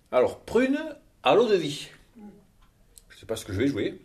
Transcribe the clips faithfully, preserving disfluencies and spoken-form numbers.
Alors, prune à l'eau de vie. Je sais pas ce que je vais jouer.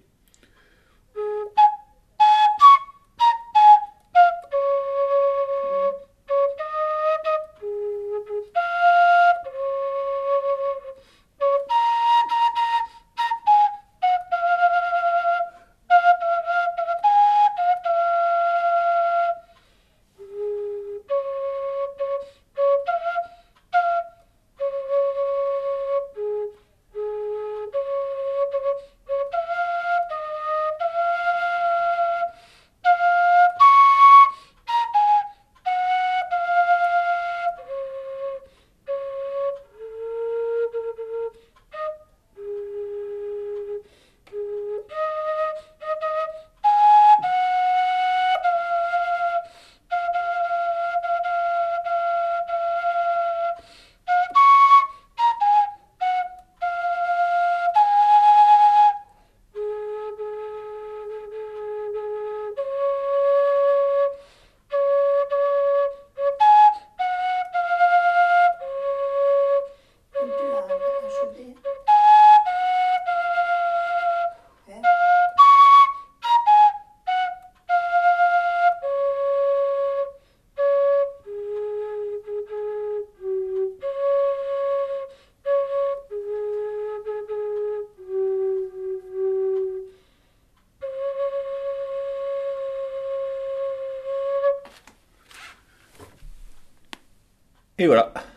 Und du l'as acheté. Hein? Et voilà.